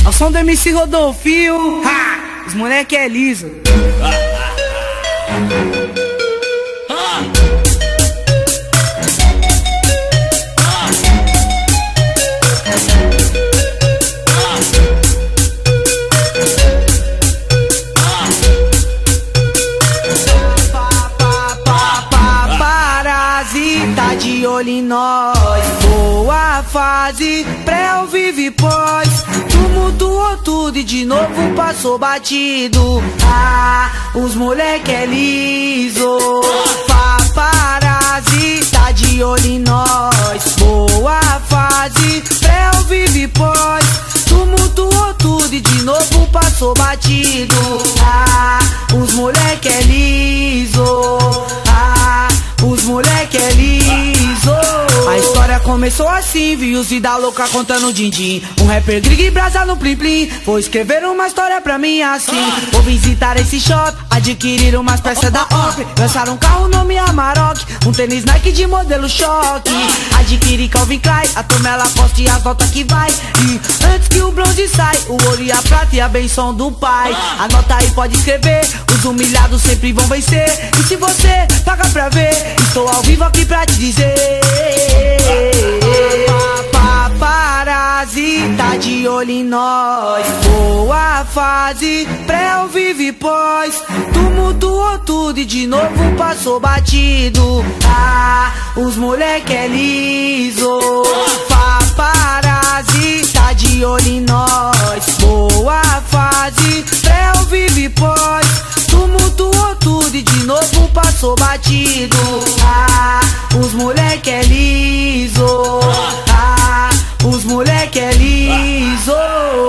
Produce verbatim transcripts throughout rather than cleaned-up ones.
Ao som do M C Rodolfinho, ha! Os moleque é liso. Tá de olho em nós, boa fase, pré ao vive pós. Tumultuou tudo e de novo passou batido. Ah, os moleque é liso. Paparazzi, tá de olho em nós, boa fase, pré ao vive pós. Tumultuou tudo e de novo passou batido. Ah, os moleque é liso. Ah, os moleque é liso. A história começou assim, vi os vida louca contando din-din. Um rapper grig e brasa no plim plim. Vou escrever uma história pra mim assim. Vou visitar esse shop, adquirir umas peças da Orp. Lançar um carro nome Amarok, um tênis Nike de modelo choque. Adquirir Calvin Klein, a Tomela Costa e as notas que vai. E antes que o bronze sai, o ouro e a prata e a benção do pai. Anota aí, pode escrever, os humilhados sempre vão vencer. E se você paga pra ver, estou ao vivo aqui pra te dizer. Paparazzi, tá de olho em nós, boa fase, pré ao vive pós. Tumultuou tudo e de novo passou batido. Ah, os moleque é liso. Paparazzi, tá de olho em nós, boa fase, pré ao vive pós. Tumultuou tudo e de novo passou batido. Ah, os moleque é liso. Ah, os moleque é liso.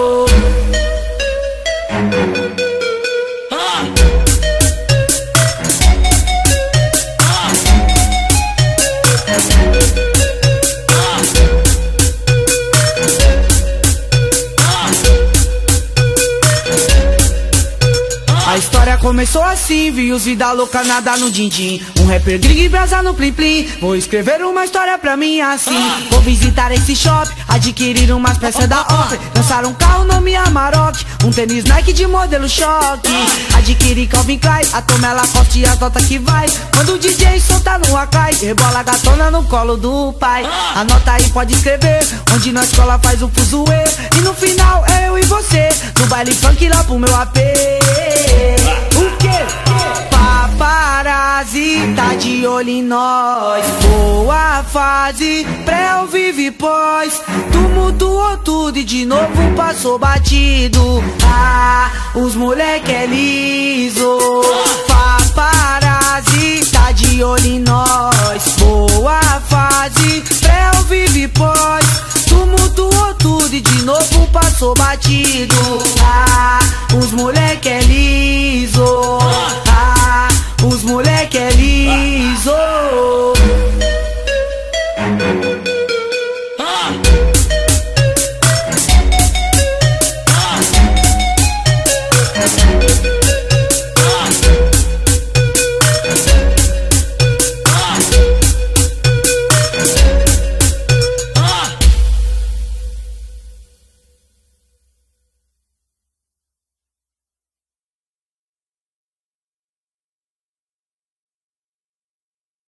A história começou assim, vi os vida louca nadar no din-din. Um rapper grig e brasa no plim plim. Vou escrever uma história pra mim assim. Vou visitar esse shop, adquirir umas peças da Orp. Lançar um carro nome Amarok, um tênis Nike de modelo choque. Adquirir Calvin Klein, a Tomela Costa e as notas que vai. Quando o D J solta no Akai, rebola a gatona no colo do pai. Anota aí, pode escrever, onde na escola faz o fuzuê. E no final é eu e você, no baile funk lá pro meu A P. O quê? Paparazzi, tá de olho em nós, boa fase, pré ao vive pós. Tumultuou tudo e de novo passou batido. Ah, os moleque é liso. Paparazzi, tá de olho em nós, boa fase, pré ao vive pós. Tumultuou tudo e de novo passou batido. Ah, os moleque é liso. Ah, os moleque é liso.